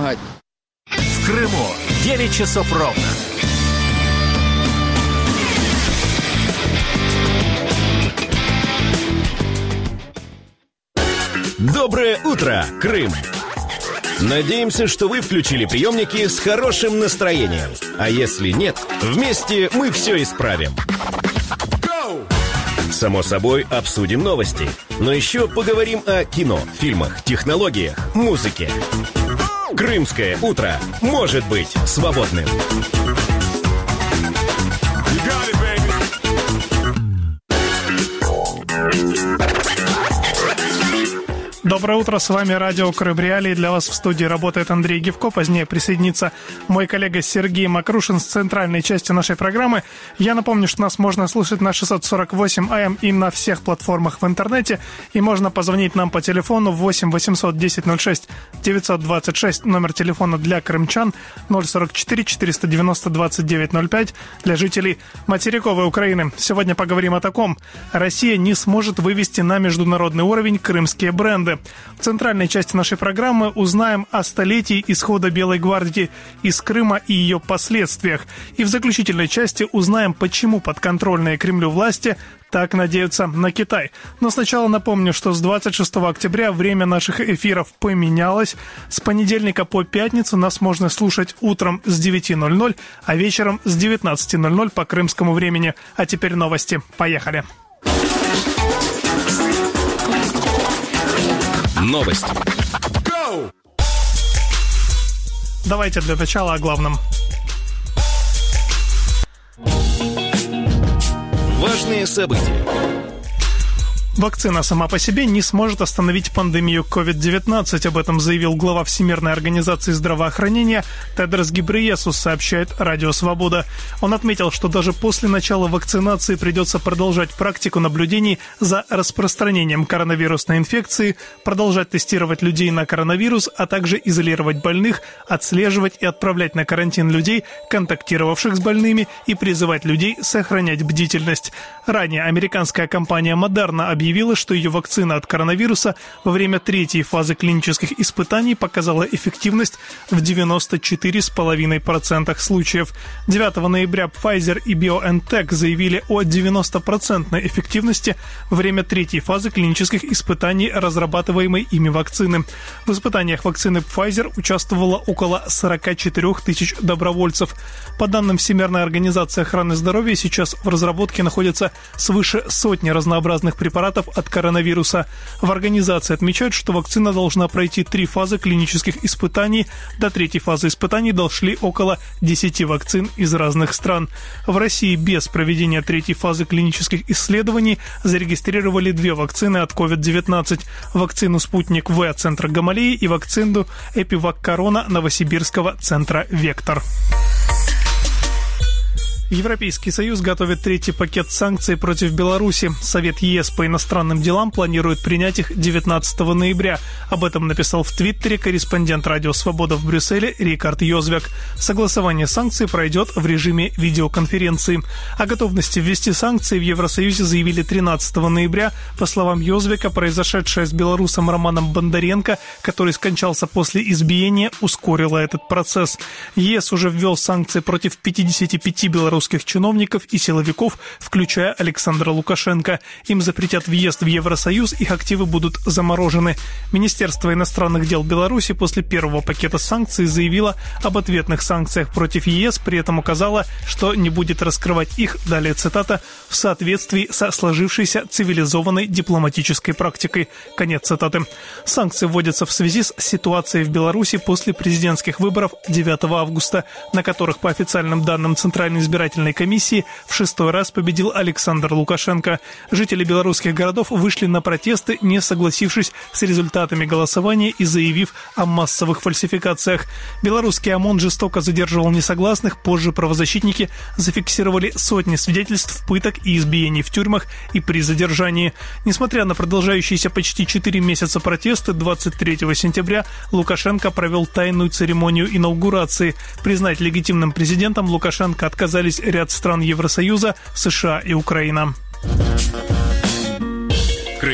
помогать. В Крыму 9 часов ровно. Доброе утро, Крым! Надеемся, что вы включили приемники с хорошим настроением. А если нет, вместе мы все исправим. Само собой, обсудим новости. Но еще поговорим о кино, фильмах, технологиях, музыке. Крымское утро может быть свободным. Доброе утро, с вами радио Крым Реалии. Для вас в студии работает Андрей Гевко. Позднее присоединится мой коллега Сергей Макрушин с центральной части нашей программы. Я напомню, что нас можно слушать на 648 АМ и на всех платформах в интернете. И можно позвонить нам по телефону 8 800 1006 926, номер телефона для крымчан, 044 490 2905 для жителей материковой Украины. Сегодня поговорим о таком. Россия не сможет вывести на международный уровень крымские бренды. В центральной части нашей программы узнаем о столетии исхода Белой гвардии из Крыма и ее последствиях. И в заключительной части узнаем, почему подконтрольные Кремлю власти так надеются на Китай. Но сначала напомню, что с 26 октября время наших эфиров поменялось. С понедельника по пятницу нас можно слушать утром с 9:00, а вечером с 19:00 по крымскому времени. А теперь новости. Поехали. Новости. Давайте для начала о главном. Важные события. Вакцина сама по себе не сможет остановить пандемию COVID-19. Об этом заявил глава Всемирной организации здравоохранения Тедрос Гебрейесус, сообщает Радио Свобода. Он отметил, что даже после начала вакцинации придется продолжать практику наблюдений за распространением коронавирусной инфекции, продолжать тестировать людей на коронавирус, а также изолировать больных, отслеживать и отправлять на карантин людей, контактировавших с больными, и призывать людей сохранять бдительность. Ранее американская компания Moderna объявила, что ее вакцина от коронавируса во время третьей фазы клинических испытаний показала эффективность в 94,5% случаев. 9 ноября Pfizer и BioNTech заявили о 90% эффективности во время третьей фазы клинических испытаний разрабатываемой ими вакцины. В испытаниях вакцины Pfizer участвовало около 44 тысяч добровольцев. По данным Всемирной организации охраны здоровья, сейчас в разработке находятся свыше сотни разнообразных препаратов от коронавируса. В организации отмечают, что вакцина должна пройти 3 фазы клинических испытаний. До третьей фазы испытаний дошли около 10 вакцин из разных стран. В России без проведения третьей фазы клинических исследований зарегистрировали 2 вакцины от COVID-19. Вакцину «Спутник В» центра Гамалеи и вакцину «Эпивак Корона» новосибирского центра «Вектор». Европейский Союз готовит третий пакет санкций против Беларуси. Совет ЕС по иностранным делам планирует принять их 19 ноября. Об этом написал в Твиттере корреспондент Радио Свобода в Брюсселе Рикард Йозвек. Согласование санкций пройдет в режиме видеоконференции. О готовности ввести санкции в Евросоюзе заявили 13 ноября. По словам Йозвека, произошедшее с белорусом Романом Бондаренко, который скончался после избиения, ускорило этот процесс. ЕС уже ввел санкции против 55 белорусских чиновников и силовиков, включая Александра Лукашенко. Им запретят въезд в Евросоюз, их активы будут заморожены. Министерство иностранных дел Беларуси после первого пакета санкций заявило об ответных санкциях против ЕС, при этом указало, что не будет раскрывать их, далее цитата, в соответствии со сложившейся цивилизованной дипломатической практикой. Конец цитаты. Санкции вводятся в связи с ситуацией в Беларуси после президентских выборов 9 августа, на которых, по официальным данным Центральной избирательной комиссии, в 6-й раз победил Александр Лукашенко. Жители белорусских городов вышли на протесты, не согласившись с результатами голосования и заявив о массовых фальсификациях. Белорусский ОМОН жестоко задерживал несогласных, позже правозащитники зафиксировали сотни свидетельств пыток и избиений в тюрьмах и при задержании. Несмотря на продолжающиеся почти 4 месяца протесты, 23 сентября Лукашенко провел тайную церемонию инаугурации. Признать легитимным президентом Лукашенко отказались ряд стран Евросоюза, США и Украина.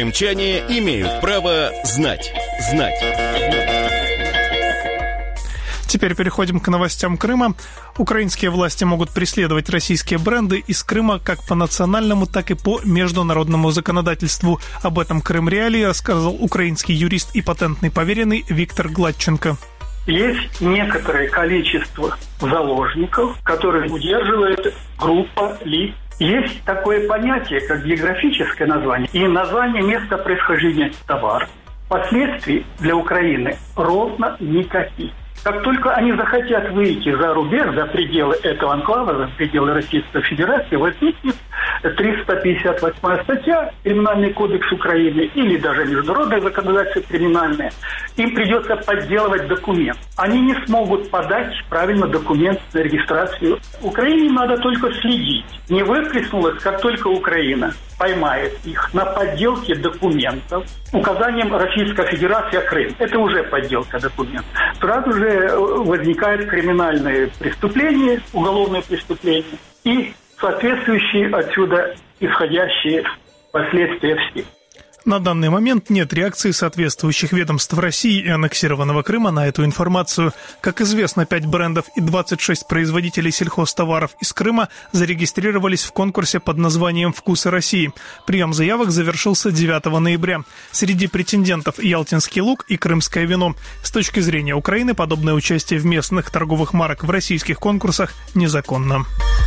Крымчане имеют право знать. Теперь переходим к новостям Крыма. Украинские власти могут преследовать российские бренды из Крыма как по национальному, так и по международному законодательству. Об этом Крым Реалии рассказал украинский юрист и патентный поверенный Виктор Гладченко. Есть некоторое количество заложников, которые удерживает группа лиц. Есть такое понятие, как географическое название и название места происхождения товара. Последствий для Украины ровно никаких. Как только они захотят выйти за рубеж, за пределы этого анклава, за пределы Российской Федерации, возникнет 358 статья Криминальный кодекс Украины или даже международное законодательство криминальное. Им придется подделывать документ. Они не смогут подать правильно документ на регистрацию. Украине надо только следить. Не выплеснулось, как только Украина поймает их на подделке документов указанием Российской Федерации о Крым. Это уже подделка документов. Сразу же возникает криминальное преступление, уголовное преступление и соответствующие отсюда исходящие последствия все. На данный момент нет реакции соответствующих ведомств России и аннексированного Крыма на эту информацию. Как известно, 5 брендов и 26 производителей сельхозтоваров из Крыма зарегистрировались в конкурсе под названием «Вкусы России». Прием заявок завершился 9 ноября. Среди претендентов Ялтинский лук и крымское вино. С точки зрения Украины, подобное участие в местных торговых марок в российских конкурсах незаконно.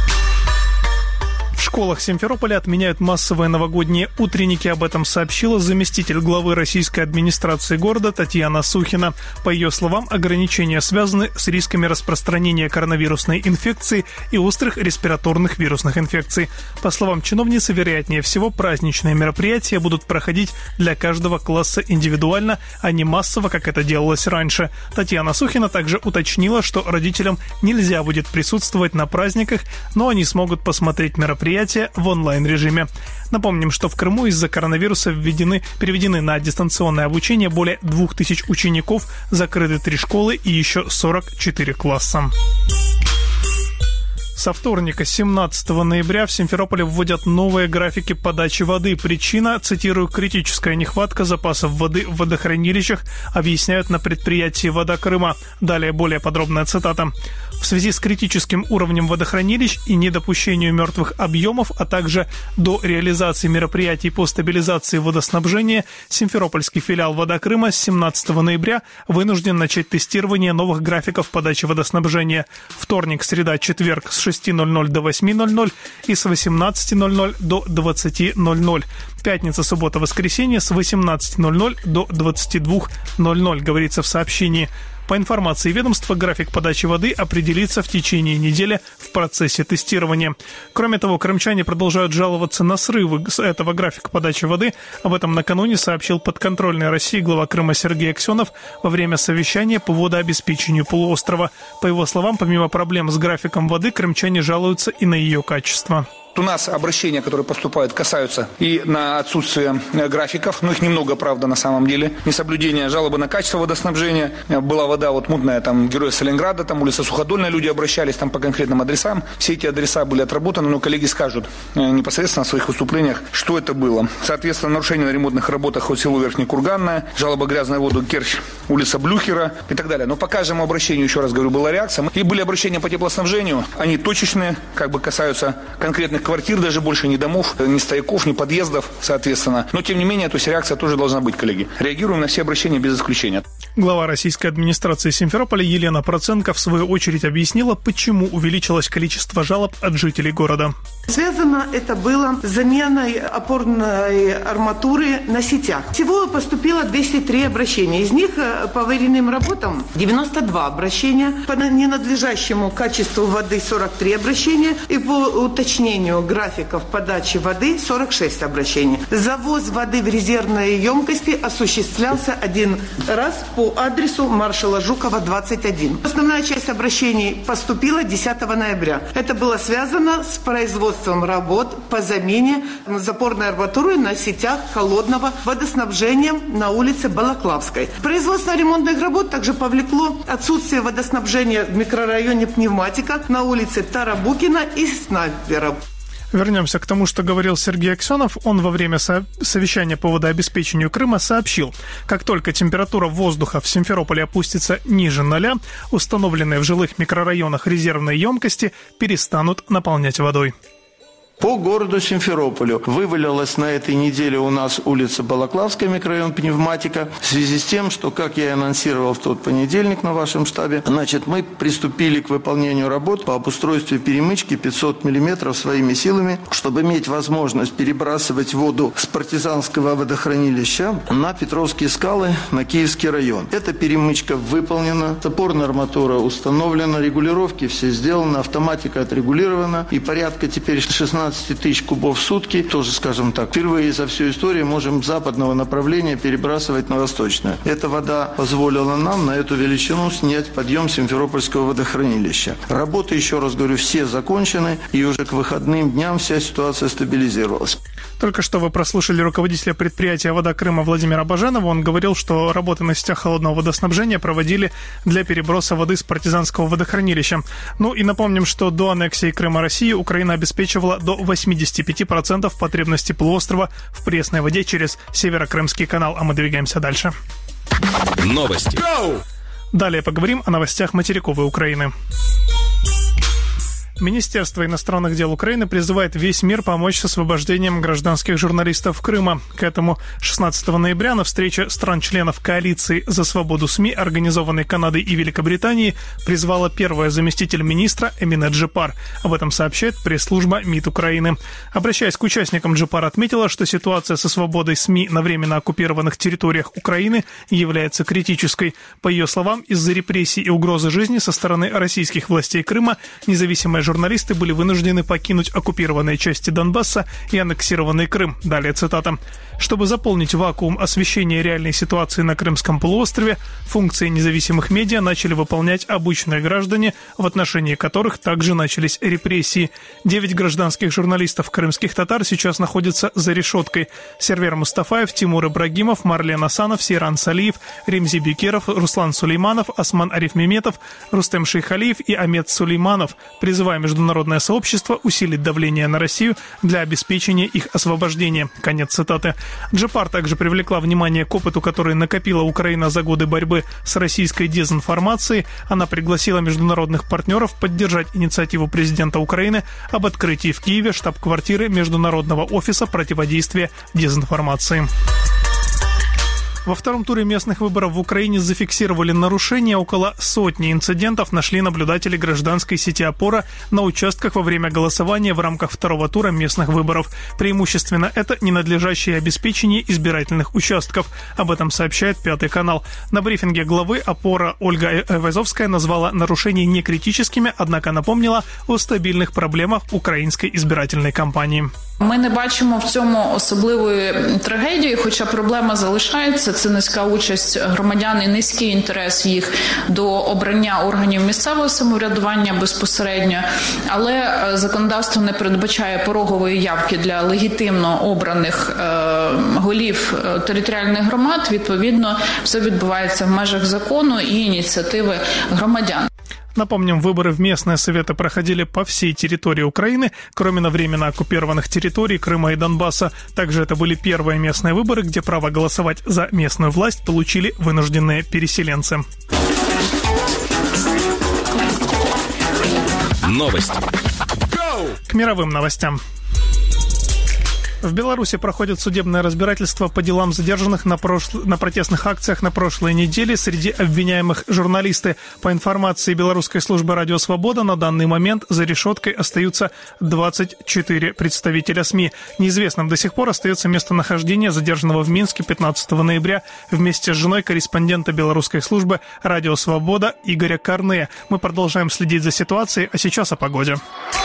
В школах Симферополя отменяют массовые новогодние утренники. Об этом сообщила заместитель главы российской администрации города Татьяна Сухина. По ее словам, ограничения связаны с рисками распространения коронавирусной инфекции и острых респираторных вирусных инфекций. По словам чиновницы, вероятнее всего, праздничные мероприятия будут проходить для каждого класса индивидуально, а не массово, как это делалось раньше. Татьяна Сухина также уточнила, что родителям нельзя будет присутствовать на праздниках, но они смогут посмотреть мероприятия в онлайн-режиме. Напомним, что в Крыму из-за коронавируса переведены на дистанционное обучение более 2000 учеников, закрыты 3 школы и еще 44 класса. Со вторника, 17 ноября, в Симферополе вводят новые графики подачи воды. Причина, цитирую, критическая нехватка запасов воды в водохранилищах, объясняют на предприятии «Вода Крыма». Далее более подробная цитата. В связи с критическим уровнем водохранилищ и недопущению мертвых объемов, а также до реализации мероприятий по стабилизации водоснабжения, Симферопольский филиал «Вода Крыма» с 17 ноября вынужден начать тестирование новых графиков подачи водоснабжения. Вторник, среда, четверг с 6:00 до 8:00 и с 18:00 до 20:00. Пятница, суббота, воскресенье с 18:00 до 22:00, говорится в сообщении. По информации ведомства, график подачи воды определится в течение недели в процессе тестирования. Кроме того, крымчане продолжают жаловаться на срывы с этого графика подачи воды. Об этом накануне сообщил подконтрольный России глава Крыма Сергей Аксенов во время совещания по водообеспечению полуострова. По его словам, помимо проблем с графиком воды, крымчане жалуются и на ее качество. У нас обращения, которые поступают, касаются и на отсутствие графиков, но их немного, правда, на самом деле. Несоблюдение, жалобы на качество водоснабжения. Была вода вот мутная, там, Герои Сталинграда, там, улица Суходольная, люди обращались там по конкретным адресам. Все эти адреса были отработаны, но коллеги скажут непосредственно в своих выступлениях, что это было. Соответственно, нарушение на ремонтных работах от село Верхнекурганное, жалоба грязная воду Керчь, улица Блюхера и так далее. Но по каждому обращению, еще раз говорю, была реакция. И были обращения по теплоснабжению, они точечные, как бы касаются конкретных квартир, даже больше ни домов, ни стояков, ни подъездов, соответственно. Но, тем не менее, то есть реакция тоже должна быть, коллеги. Реагируем на все обращения без исключения. Глава российской администрации Симферополя Елена Проценко в свою очередь объяснила, почему увеличилось количество жалоб от жителей города. Связано это было с заменой опорной арматуры на сетях. Всего поступило 203 обращения. Из них по аварийным работам 92 обращения, по ненадлежащему качеству воды 43 обращения и по уточнению графиков подачи воды 46 обращений. Завоз воды в резервные емкости осуществлялся один раз по адресу маршала Жукова, 21. Основная часть обращений поступила 10 ноября. Это было связано с производством работ по замене запорной арматуры на сетях холодного водоснабжения на улице Балаклавской. Производство ремонтных работ также повлекло отсутствие водоснабжения в микрорайоне Пневматика на улице Тарабукина и Снайпера. Вернемся к тому, что говорил Сергей Аксенов. Он во время совещания по водообеспечению Крыма сообщил, как только температура воздуха в Симферополе опустится ниже 0, установленные в жилых микрорайонах резервные емкости перестанут наполнять водой. По городу Симферополю вывалилась на этой неделе у нас улица Балаклавская, микрорайон Пневматика, в связи с тем, что, как я и анонсировал в тот понедельник на вашем штабе, мы приступили к выполнению работ по обустройству перемычки 500 мм своими силами, чтобы иметь возможность перебрасывать воду с партизанского водохранилища на Петровские скалы, на Киевский район. Эта перемычка выполнена, опорная арматура установлена, регулировки все сделаны, автоматика отрегулирована, и порядка теперь 16 тысяч кубов в сутки, тоже, скажем так, впервые за всю историю можем с западного направления перебрасывать на восточное. Эта вода позволила нам на эту величину снять подъем Симферопольского водохранилища. Работы, еще раз говорю, все закончены, и уже к выходным дням вся ситуация стабилизировалась. Только что вы прослушали руководителя предприятия «Вода Крыма» Владимира Баженова. Он говорил, что работы на сетях холодного водоснабжения проводили для переброса воды с партизанского водохранилища. Ну и напомним, что до аннексии Крыма России Украина обеспечивала до 85% потребностей полуострова в пресной воде через Северокрымский канал. А мы двигаемся дальше. Новости. Далее поговорим о новостях материковой Украины. Министерство иностранных дел Украины призывает весь мир помочь с освобождением гражданских журналистов Крыма. К этому 16 ноября на встрече стран-членов коалиции за свободу СМИ, организованной Канадой и Великобританией, призвала первая заместитель министра Эмине Джипар. Об этом сообщает пресс-служба МИД Украины. Обращаясь к участникам, Джипар отметила, что ситуация со свободой СМИ на временно оккупированных территориях Украины является критической. По ее словам, из-за репрессий и угрозы жизни со стороны российских властей Крыма независимые журналисты были вынуждены покинуть оккупированные части Донбасса и аннексированный Крым. Далее цитата. Чтобы заполнить вакуум освещения реальной ситуации на Крымском полуострове, функции независимых медиа начали выполнять обычные граждане, в отношении которых также начались репрессии. 9 гражданских журналистов крымских татар сейчас находятся за решеткой. Сервер Мустафаев, Тимур Ибрагимов, Марлен Асанов, Сейран Салиев, Ремзи Бекеров, Руслан Сулейманов, Осман Арифмеметов, Рустем Шейхалиев и Амет Сулейманов, призывая международное сообщество усилить давление на Россию для обеспечения их освобождения. Конец цитаты. Джипар также привлекла внимание к опыту, который накопила Украина за годы борьбы с российской дезинформацией. Она пригласила международных партнеров поддержать инициативу президента Украины об открытии в Киеве штаб-квартиры Международного офиса противодействия дезинформации. Во втором туре местных выборов в Украине зафиксировали нарушения. Около сотни инцидентов нашли наблюдатели гражданской сети «Опора» на участках во время голосования в рамках второго тура местных выборов. Преимущественно это ненадлежащее обеспечение избирательных участков. Об этом сообщает Пятый канал. На брифинге главы «Опора» Ольга Айвазовская назвала нарушения некритическими, однако напомнила о стабильних проблемах української избирательной кампании. Ми не бачимо в цьому особливої трагедії, хоча проблема залишається. Це низька участь громадян і низький інтерес їх до обрання органів місцевого самоврядування безпосередньо. Але законодавство не передбачає порогової явки для легітимно обраних голів територіальних громад. Відповідно, все відбувається в межах закону і ініціативи громадян. Напомним, выборы в местные советы проходили по всей территории Украины, кроме на временно оккупированных территорий Крыма и Донбасса. Также это были первые местные выборы, где право голосовать за местную власть получили вынужденные переселенцы. Новости. К мировым новостям. В Беларуси проходит судебное разбирательство по делам задержанных на протестных акциях на прошлой неделе. Среди обвиняемых журналисты. По информации белорусской службы «Радио Свобода», на данный момент за решеткой остаются 24 представителя СМИ. Неизвестным до сих пор остается местонахождение задержанного в Минске 15 ноября вместе с женой корреспондента белорусской службы «Радио Свобода» Игоря Корнея. Мы продолжаем следить за ситуацией, а сейчас о погоде.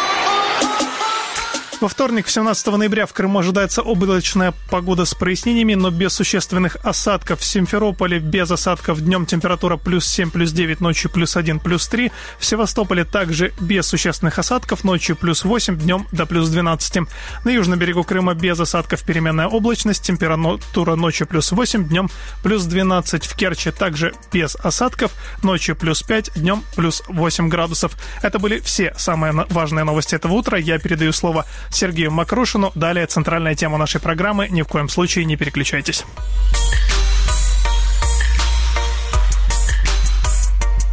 Во вторник, 17 ноября, в Крыму ожидается облачная погода с прояснениями, но без существенных осадков. В Симферополе без осадков, днем температура +7, +9, ночью +1, +3. В Севастополе также без существенных осадков, ночью +8, днем до +12. На южном берегу Крыма без осадков, переменная облачность, температура ночью +8, днем +12. В Керчи также без осадков, ночью +5, днем +8 градусов. Это были все самые важные новости этого утра. Я передаю слово Сергею Мокрушину. Далее центральная тема нашей программы. Ни в коем случае не переключайтесь.